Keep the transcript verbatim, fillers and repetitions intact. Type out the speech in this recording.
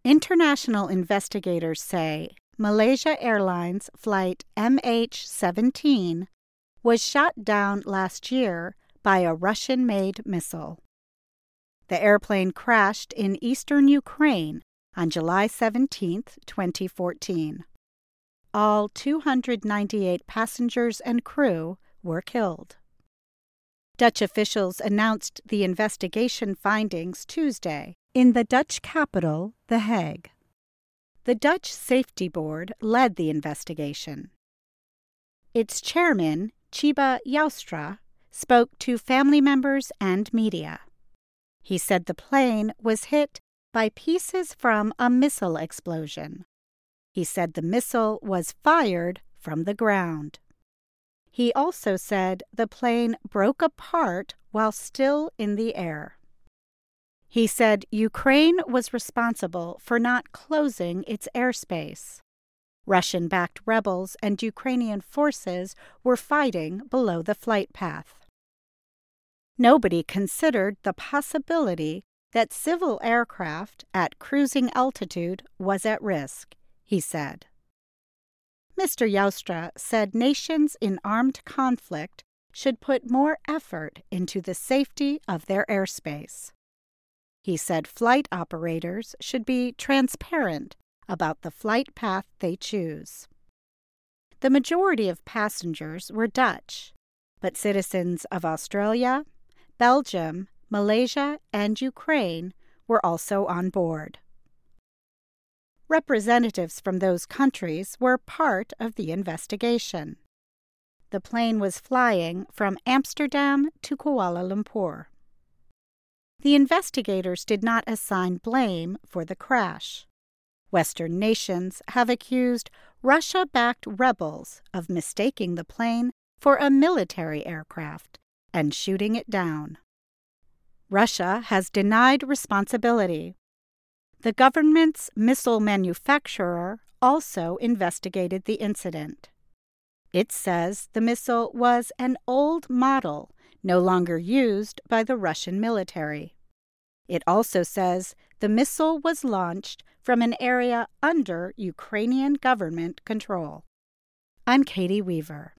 International investigators say Malaysia Airlines Flight M H seventeen was shot down last year by a Russian-made missile. The airplane crashed in eastern Ukraine on July seventeenth, twenty fourteen. All two hundred ninety-eight passengers and crew were killed. Dutch officials announced the investigation findings Tuesday in the Dutch capital, The Hague. The Dutch Safety Board led the investigation. Its chairman, Tjibbe Joustra, spoke to family members and media. He said the plane was hit by pieces from a missile explosion. He said the missile was fired from the ground. He also said the plane broke apart while still in the air. He said Ukraine was responsible for not closing its airspace. Russian-backed rebels and Ukrainian forces were fighting below the flight path. Nobody considered the possibility that civil aircraft at cruising altitude was at risk, he said. Mister Joustra said nations in armed conflict should put more effort into the safety of their airspace. He said flight operators should be transparent about the flight path they choose. The majority of passengers were Dutch, but citizens of Australia, Belgium, Malaysia, and Ukraine were also on board. Representatives from those countries were part of the investigation. The plane was flying from Amsterdam to Kuala Lumpur. The investigators did not assign blame for the crash. Western nations have accused Russia-backed rebels of mistaking the plane for a military aircraft and shooting it down. Russia has denied responsibility. The government's missile manufacturer also investigated the incident. It says the missile was an old model, no longer used by the Russian military. It also says the missile was launched from an area under Ukrainian government control. I'm Katie Weaver.